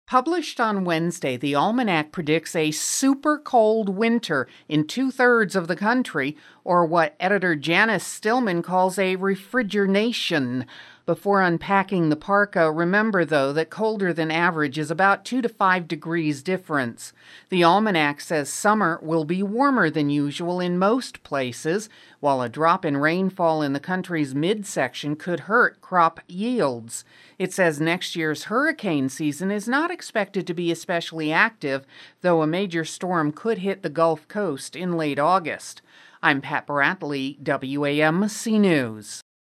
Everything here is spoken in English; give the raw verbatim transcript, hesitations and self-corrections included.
Published on Wednesday, the almanac predicts a super cold winter in two thirds of the country, or what editor Janice Stillman calls a refrigeration. Before unpacking the parka, remember though that colder than average is about two to five degrees difference. The almanac says summer will be warmer than usual in most places, while a drop in rainfall in the country's midsection could hurt crop yields. It says next year's hurricane season is not expected to be especially active, though a major storm could hit the Gulf Coast in late August. I'm Pat Bradley, W A M C News.